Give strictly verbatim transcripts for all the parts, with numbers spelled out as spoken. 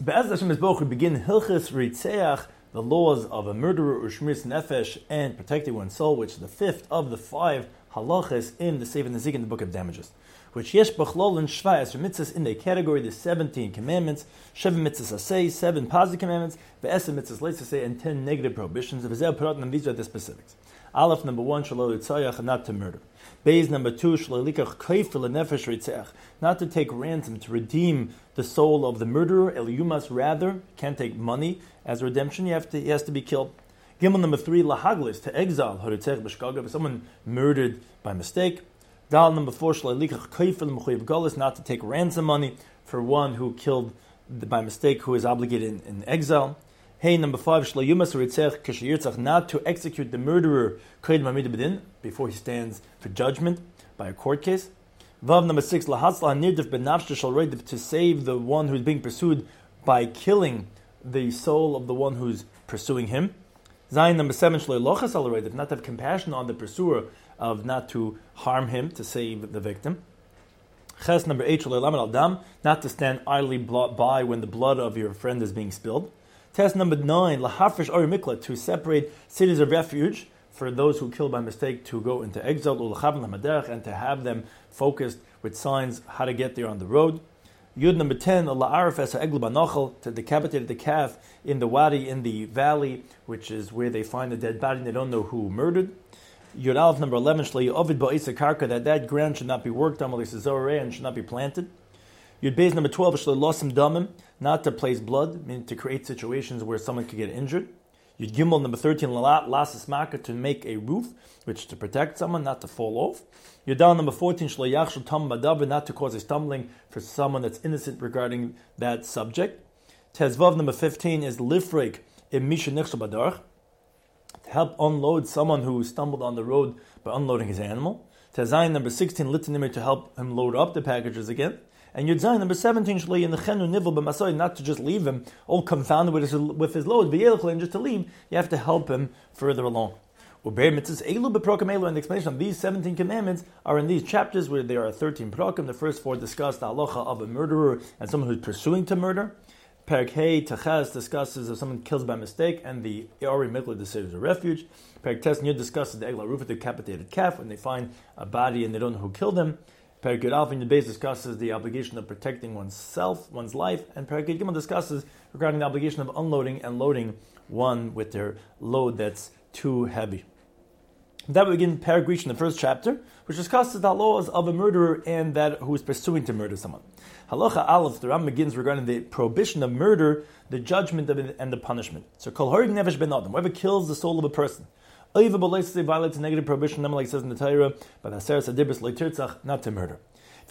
Be'ez Hashem Yisboch, we begin Hilchis Ritzeach, the laws of a murderer or shmiras nefesh, and protecting one's soul, which is the fifth of the five halachas in the Sefer Nezik in the Book of Damages. Which yesh b'chlol and shva as mitzvahs in the category the seventeen commandments, seven mitzvahs asay, seven positive commandments, ve'esem mitzvahs leisasay, and ten negative prohibitions. V'zeh p'rat, and these are the specifics. Aleph, number one, shelo yitzayach, not to murder. Beis, number two, shelo likach kayfer lenefesh ritzeach, not to take ransom, to redeem the soul of the murderer. El yumas, rather, can't take money as a redemption. You have to, he has to be killed. Gimel, number three, lahaglis, to exile, horitzech b'shkaga, if someone murdered by mistake. Dal, number four, shelo likach kayfer l'mechuyev galus, not to take ransom money for one who killed by mistake, who is obligated in, in exile. Hey, number five, shlo yumas ritzech k'sheyirtzach, not to execute the murderer koyd mamid b'din, before he stands for judgment by a court case. Vav, number six, lahatzla nirdif benafshe shal roidif, to save the one who's being pursued by killing the soul of the one who's pursuing him. Zayin, number seven, shlo lochas al roidif, not to have compassion on the pursuer, of not to harm him, to save the victim. Ches, number eight, shlo lamed al dam, not to stand idly by when the blood of your friend is being spilled. Test number nine, lahafresh or mikla, to separate cities of refuge for those who kill by mistake to go into exile, and to have them focused with signs how to get there on the road. Yud number ten, to decapitate the calf in the wadi, in the valley, which is where they find the dead body and they don't know who murdered. Yud Aleph number eleven, that that ground should not be worked on and should not be planted. Yud Beis number twelve, losim damim, not to place blood, meaning to create situations where someone could get injured. Yud Gimel number thirteen, lasas maka, to make a roof, which to protect someone, not to fall off. Yud Dal number fourteen, shlo tam badavar, not to cause a stumbling for someone that's innocent regarding that subject. Tezvav number fifteen is lifrek im misha nichshel badarach, to help unload someone who stumbled on the road by unloading his animal. Tezayin number sixteen, litanimir, to help him load up the packages again. And Yud Zayin number seventeen, in the chenu nivel b'masoi, not to just leave him all confounded with his, with his load, and just to leave, you have to help him further along. And the explanation of these seventeen commandments are in these chapters, where there are thirteen prokim. The first four discuss the halacha of a murderer and someone who's pursuing to murder. Perek Hey Tachas discusses if someone kills by mistake, and the Ori Mikla decides a refuge. Perek Tes Nid discusses the Egla Rufa, the decapitated calf, when they find a body and they don't know who killed him. Perek Yud Aleph in the base discusses the obligation of protecting oneself, one's life, and Perek Yud Gimel discusses regarding the obligation of unloading and loading one with their load that's too heavy. That we begin Perek Rishon, the first chapter, which discusses the laws of a murderer and that who is pursuing to murder someone. Halacha Aleph, the Ram begins regarding the prohibition of murder, the judgment of it, and the punishment. So, Kol Horig Nefesh Ben Adam, whoever kills the soul of a person, Oiva B'Leisei violates a negative prohibition, like it says in the Torah, but Aseres Adibris Leitirtzach, not to murder. If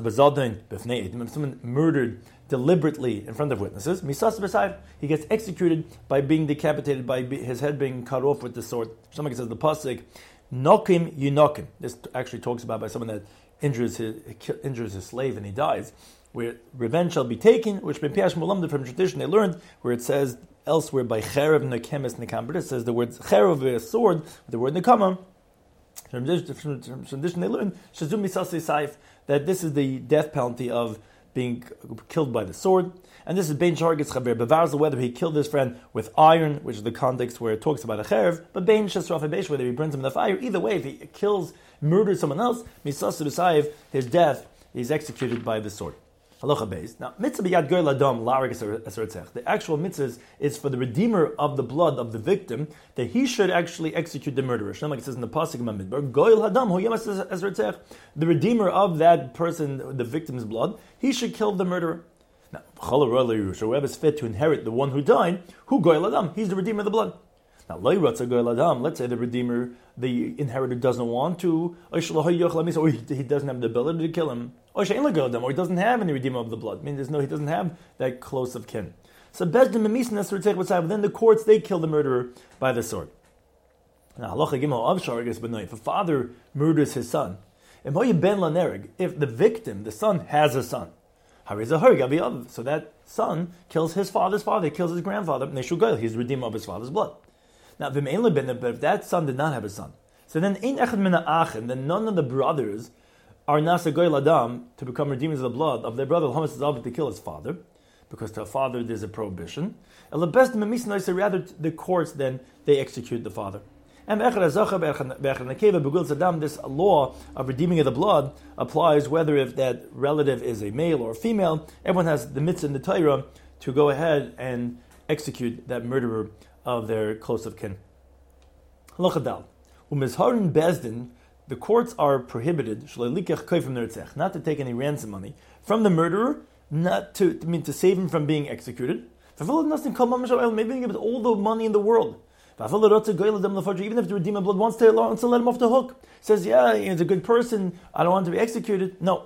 someone murdered deliberately in front of witnesses, Misas B'Sayf, he gets executed by being decapitated, by his head being cut off with the sword. Somebody says the pasuk, Nokim Yunokim. This actually talks about by someone that injures his injures his slave and he dies, where revenge shall be taken, which from tradition they learned, where it says elsewhere by Cherev Nekemes Nekam, but it says the word Cherev, a sword, the word Nekama. From tradition they learned Shazum Misasei Saif, that this is the death penalty of being killed by the sword. And this is Bein Shargis Chaber Bevarza, whether he killed his friend with iron, which is the context where it talks about a cherev, but Bein Shasraf Beish, whether he burns him in the fire. Either way, if he kills, murders someone else, Misas B'Sayev, his death is executed by the sword. Halacha Beis. Now, mitzvah b'yad goy ladam la'arik eser. The actual mitzvah is for the redeemer of the blood of the victim, that he should actually execute the murderer. Like it says in the pasuk in Midbar, goy ladam hu yemas eser. The redeemer of that person, the victim's blood, he should kill the murderer. Now, whoever is fit to inherit the one who died, who goy ladam, he's the redeemer of the blood. Now, let's say the redeemer, the inheritor, doesn't want to, or he doesn't have the ability to kill him, or he doesn't have any redeemer of the blood. I mean, there's no, he doesn't have that close of kin. So, then the courts, they kill the murderer by the sword. Now, if a father murders his son, if the victim, the son, has a son, so that son kills his father's father, kills his grandfather, he's the redeemer of his father's blood. Now, but if that son did not have a son, so then ein echad min ha'achim, then none of the brothers are nasa goy ladam to become redeemers of the blood of their brother, to kill his father. because to a father there's a prohibition. Rather, the courts then they execute the father. And this law of redeeming of the blood applies whether if that relative is a male or a female. Everyone has the mitzvah in the Torah to go ahead and execute that murderer of their close of kin. Halacha dal. Umizharin bezdin, the courts are prohibited not to take any ransom money from the murderer, not to I mean to save him from being executed. Maybe give all the money in the world. Even if the redeemer blood wants to, wants to let him off the hook, says, yeah, he's a good person, I don't want to be executed. No.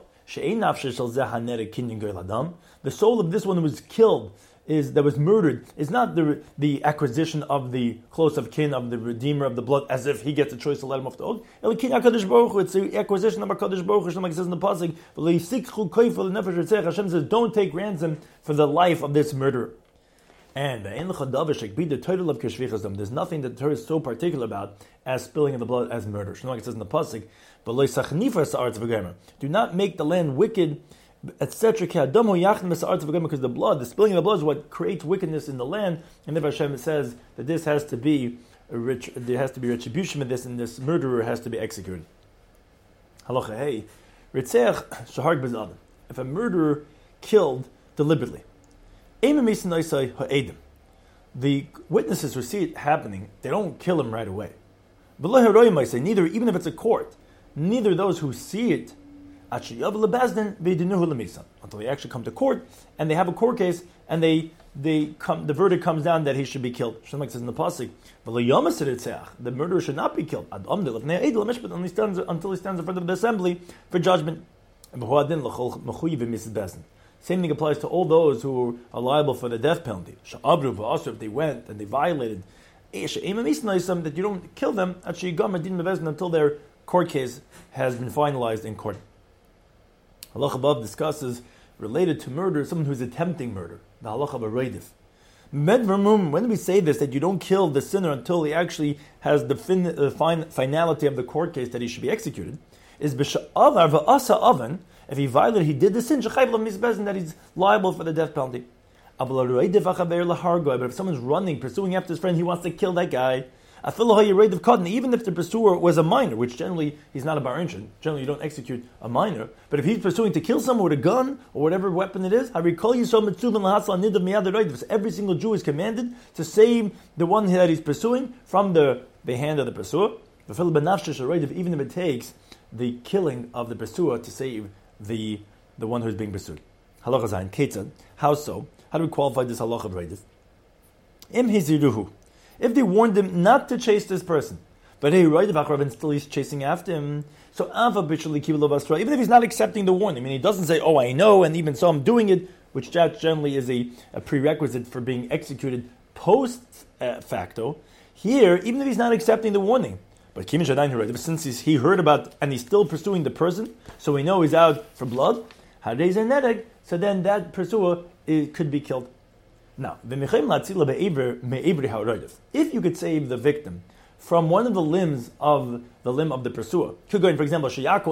The soul of this one who was killed, is that was murdered, is not the the acquisition of the close of kin of the redeemer of the blood, as if he gets a choice to let him off the hook. It's the acquisition of HaKadosh Baruch Hu, like it says in the pasuk. Hashem says, don't take ransom for the life of this murderer. And the title of Keshvichasdam, there's nothing that the Torah is so particular about as spilling of the blood as murder. Like it says in the pasuk, do not make the land wicked, et cetera. Because the blood, the spilling of the blood is what creates wickedness in the land. And if Hashem says that this has to be a rich, there has to be retribution of this, and this murderer has to be executed. Halacha hey, Ritzeach shaharg b'zadam. If a murderer killed deliberately, the witnesses who see it happening, they don't kill him right away. Neither, even if it's a court, neither those who see it until they actually come to court and they have a court case and they they come, the verdict comes down that he should be killed. Shlomo says in the pasuk, the murderer should not be killed until he stands until he stands in front of the assembly for judgment. Same thing applies to all those who are liable for the death penalty. If they went and they violated, that you don't kill them until their court case has been finalized in court. Halach above discusses related to murder, someone who's attempting murder. The halach of a reidif. When we say this, that you don't kill the sinner until he actually has the fin, uh, fin, finality of the court case that he should be executed, is b'sha'avar v'asa oven. If he violated, he did the sin, that he's liable for the death penalty. But if someone's running, pursuing after his friend, he wants to kill that guy. Even if the pursuer was a minor, which generally he's not a bar-inshin, generally you don't execute a minor. But if he's pursuing to kill someone with a gun or whatever weapon it is, every single Jew is commanded to save the one that he's pursuing from the, the hand of the pursuer. Even if it takes the killing of the pursuer to save the the one who's being pursued. Halacha zayin ketzad. How so? How do we qualify this halacha of reidif? Im hiziruhu. If they warned him not to chase this person, but hey, reidif achrav, and still he's chasing after him. So ava b'shali kivul basra. Even if he's not accepting the warning, I mean, he doesn't say, "Oh, I know," and even so, I'm doing it, which generally is a, a prerequisite for being executed post uh, facto. Here, even if he's not accepting the warning. But since he's, he heard about and he's still pursuing the person, so we know he's out for blood, so then that pursuer is, could be killed. Now, if you could save the victim from one of the limbs of the limb of the pursuer, could go in, for example,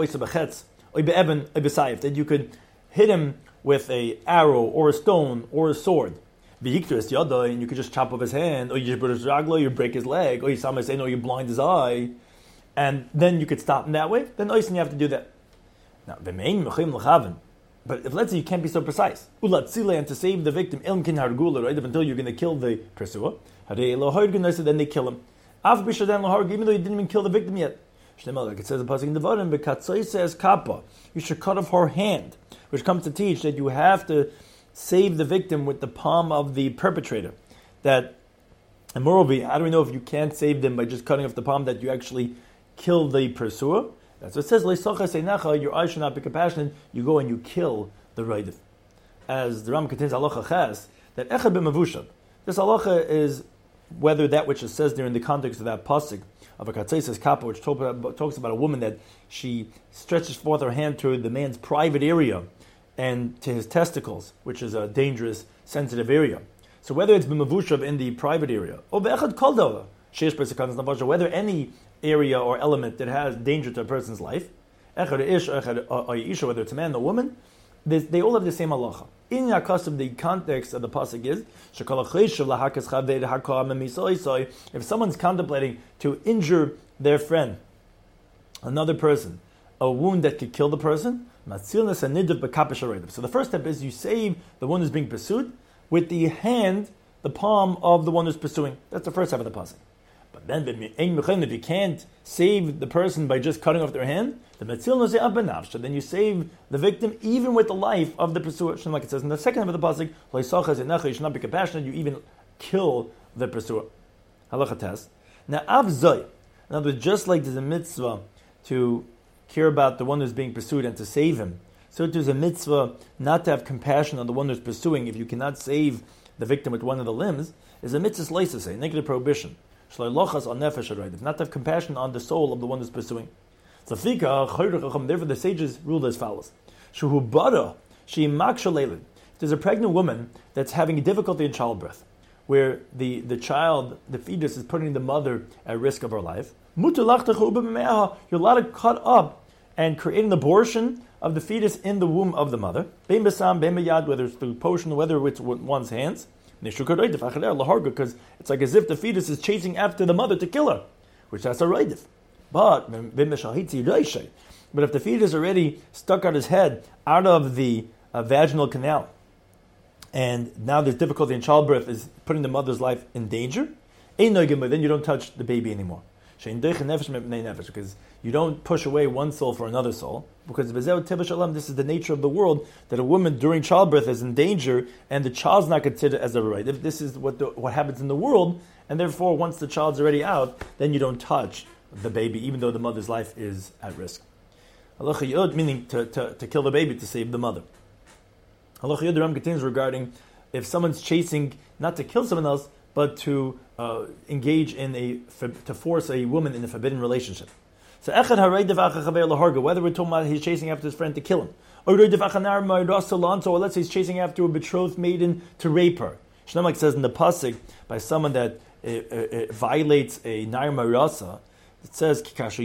that you could hit him with an arrow or a stone or a sword, and you could just chop off his hand, or you you break his leg, or you say, no, you blind his eye, and then you could stop him that way, then you have to do that. Now, but if let's say you can't be so precise, and to save the victim, until you're going to kill the pursuer, then they kill him. Even though you didn't even kill the victim yet. Like it says in Pasuk in Devarim, says kappa, you should cut off her hand, which comes to teach that you have to save the victim with the palm of the perpetrator. That, and moreover, how do we know if you can't save them by just cutting off the palm that you actually kill the pursuer? That's what it says, your eyes should not be compassionate, you go and you kill the reidif. As the Ram contains halacha ches, that echad b'mavushab. This halacha is whether that which it says there in the context of that pasuk of a katzaises kappa, which talk about, talks about a woman that she stretches forth her hand to the man's private area and to his testicles, which is a dangerous, sensitive area. So whether it's b'mavushav in the private area, or be'echad kol davar, sheish b'sekanas nafasha, whether any area or element that has danger to a person's life, echad ish, echad isha, whether it's a man or woman, they, they all have the same halacha. In custom, the context of the pasuk is if someone's contemplating to injure their friend, another person, a wound that could kill the person, so the first step is you save the one who's being pursued with the hand, the palm of the one who's pursuing. That's the first step of the pasuk. But then, if you can't save the person by just cutting off their hand, then you save the victim even with the life of the pursuer. Like it says in the second half of the pasuk, you should not be compassionate, you even kill the pursuer. Halacha test. Now, avzoi, in other words, just like there's a mitzvah to care about the one who's being pursued and to save him, so there's a mitzvah not to have compassion on the one who's pursuing if you cannot save the victim with one of the limbs, is a mitzvah leisa, a negative prohibition. Not to have compassion on the soul of the one who's pursuing. Therefore, the sages ruled as follows. There's a pregnant woman that's having a difficulty in childbirth, where the, the child, the fetus, is putting the mother at risk of her life. You're allowed to cut up and create an abortion of the fetus in the womb of the mother, whether it's through potion, whether it's with one's hands, because it's like as if the fetus is chasing after the mother to kill her, which that's a raidif. But but if the fetus already stuck out his head out of the uh, vaginal canal, and now there's difficulty in childbirth, is putting the mother's life in danger, then you don't touch the baby anymore. Because you don't push away one soul for another soul. Because this is the nature of the world, that a woman during childbirth is in danger, and the child's not considered as a right. If this is what the, what happens in the world, and therefore once the child's already out, then you don't touch the baby, even though the mother's life is at risk. Halacha Yod, meaning to, to, to kill the baby to save the mother. Halacha Yod, the Ram continues regarding if someone's chasing not to kill someone else, but to uh, engage in a, to force a woman in a forbidden relationship. So, whether we're talking about he's chasing after his friend to kill him, or let's say he's chasing after a betrothed maiden to rape her. Shnemak says in the pasuk, by someone that uh, uh, violates a nair marasa, it says, because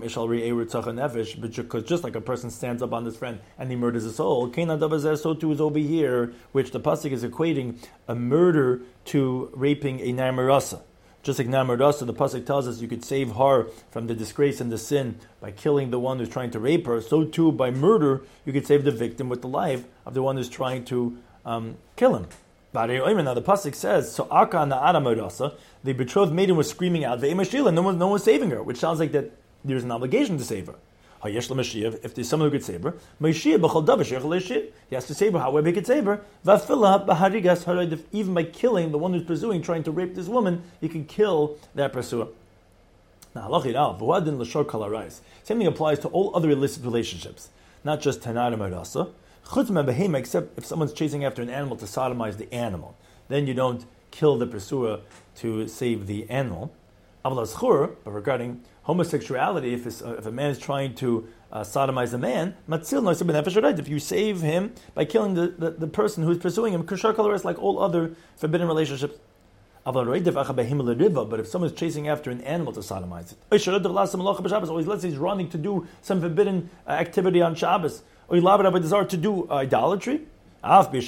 just like a person stands up on his friend and he murders a soul, so too is over here, which the pasuk is equating a murder to raping a nair marasa. Just like nair marasa, the pasuk tells us you could save her from the disgrace and the sin by killing the one who's trying to rape her, so too by murder you could save the victim with the life of the one who's trying to um, kill him. Now the pasuk says, so Aka na'ara marasa, the betrothed maiden was screaming out, ve'emashila, no one, no one was saving her, which sounds like that there's an obligation to save her. If there's someone who could save her, he has to save her however he could save her. Even by killing the one who's pursuing, trying to rape this woman, he can kill that pursuer. Now, same thing applies to all other illicit relationships, not just tanara marasa. Except if someone's chasing after an animal to sodomize the animal, then you don't kill the pursuer to save the animal. But regarding homosexuality, if, if a man is trying to uh, sodomize a man, if you save him by killing the, the, the person who's pursuing him, like all other forbidden relationships. But if someone's chasing after an animal to sodomize it, or let's say he's running to do some forbidden activity on Shabbos, or to do idolatry, although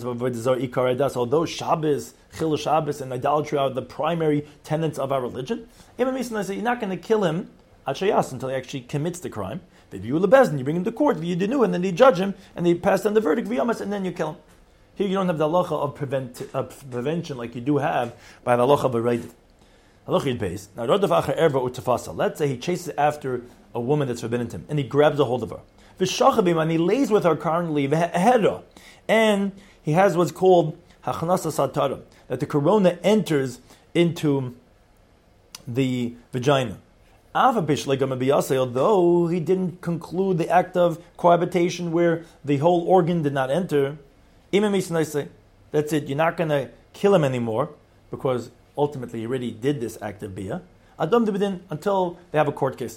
Shabbos, Chil Shabbos, and idolatry are the primary tenets of our religion, you're not going to kill him until he actually commits the crime. You bring him to court, and then they judge him, and they pass down the verdict, and then you kill him. Here you don't have the halacha of, prevent, of prevention like you do have by the halacha of a raidif. Halacha base. Now, let's say he chases after a woman that's forbidden to him, and he grabs a hold of her. And he lays with her currently, and he has what's called hachanasa satara, that the corona enters into the vagina. Although he didn't conclude the act of cohabitation where the whole organ did not enter, that's it, you're not going to kill him anymore, because ultimately he already did this act of biyah, until they have a court case.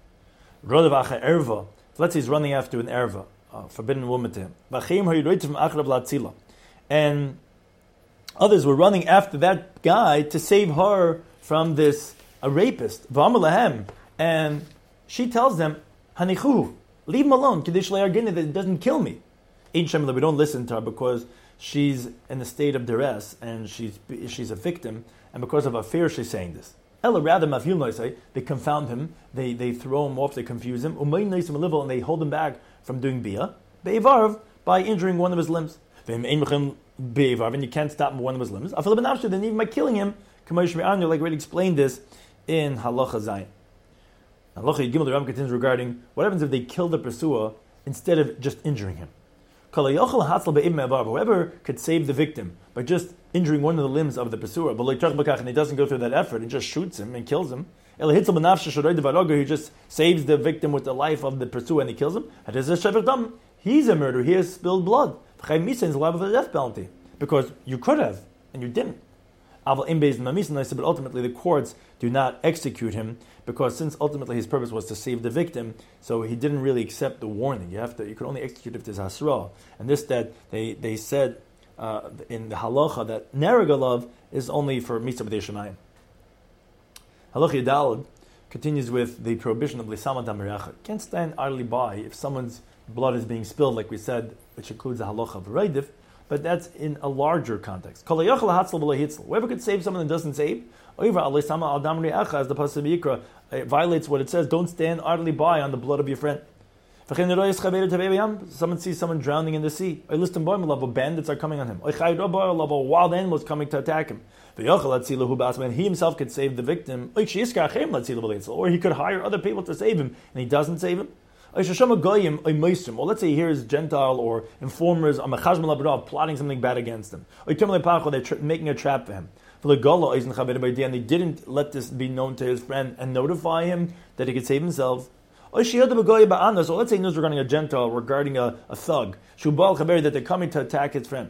Let's say he's running after an erva, a forbidden woman to him. And others were running after that guy to save her from this a rapist. And she tells them, Hanichu, leave him alone, that it doesn't kill me. We don't listen to her because she's in a state of duress and she's she's a victim, and because of her fear she's saying this. Ella rather they confound him, they they throw him off, they confuse him, and they hold him back from doing bia, be'evarv, by injuring one of his limbs. And you can't stop one of his limbs. Then even by killing him, like we already explained this in Halacha Zayin. Halacha Gimel, the Ram continues regarding what happens if they kill the pursuer instead of just injuring him. Whoever could save the victim by just injuring one of the limbs of the pursuer, and he doesn't go through that effort, he just shoots him and kills him. He just saves the victim with the life of the pursuer and he kills him. He's a murderer. He has spilled blood. Is liable for the death penalty because you could have and you didn't. But ultimately the courts do not execute him because since ultimately his purpose was to save the victim, so he didn't really accept the warning. You have to. You could only execute if there's hasra, and this that they they said uh, in the halacha that neragalav is only for mitzvah b'dei shemayim. Halacha Yadalad continues with the prohibition of lisama damirach. Can't stand idly by if someone's blood is being spilled, like we said, which includes the halacha of raidif, but that's in a larger context. Whoever could save someone that doesn't save, as the Pasuk Yikra, it violates what it says, don't stand idly by on the blood of your friend. Someone sees someone drowning in the sea. Bandits are coming on him. Wild animals coming to attack him. And he himself could save the victim. Or he could hire other people to save him, and he doesn't save him. Or let's say here is Gentile or informers plotting something bad against him. They're tra- making a trap for him. And they didn't let this be known to his friend and notify him that he could save himself. Or let's say news regarding a Gentile, regarding a, a thug, that they're coming to attack his friend.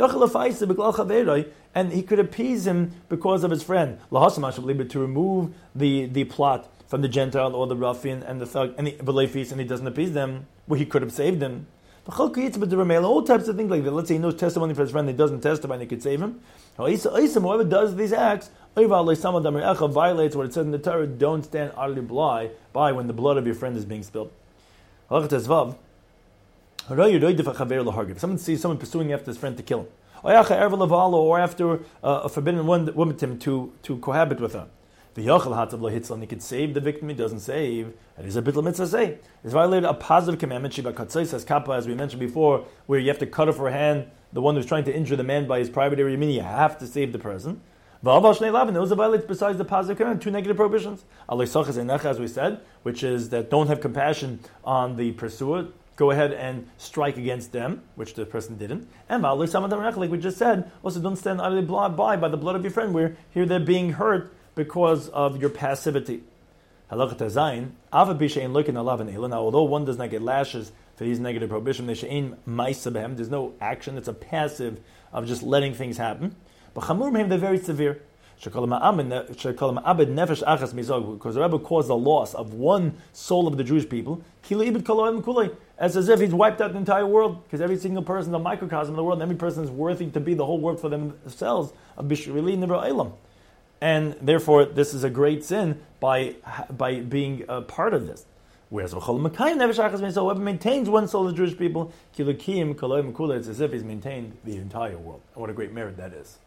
And he could appease him because of his friend. To remove the, the plot from the Gentile or the ruffian and the thug, and he, and he doesn't appease them, well, he could have saved him. All types of things like that. Let's say he knows testimony for his friend, he doesn't testify, and he could save him. Whoever does these acts violates what it says in the Torah, don't stand idly by when the blood of your friend is being spilled. If someone sees someone pursuing after his friend to kill him, or after uh, a forbidden woman to, to cohabit with her, and he could save the victim, he doesn't save, and it's a bittul mitzvah say. It's violated a positive commandment, Shiva Katzai says kappa, as we mentioned before, where you have to cut off her hand, the one who's trying to injure the man by his private area, meaning you have to save the person. Those are violated besides the positive commandment, two negative prohibitions. As we said, which is that don't have compassion on the pursuer, go ahead and strike against them, which the person didn't. And like we just said, also don't stand idly by by the blood of your friend, where here they're being hurt because of your passivity. Now, although one does not get lashes for these negative prohibition, there's no action, it's a passive of just letting things happen. But chamur they're very severe. Because the Rebbe caused the loss of one soul of the Jewish people, as as if he's wiped out the entire world, because every single person is a microcosm of the world, and every person is worthy to be the whole world for themselves, and therefore this is a great sin by by being a part of this. Whereas whoever maintains one soul of the Jewish people, it's as if he's maintained the entire world. And what a great merit that is.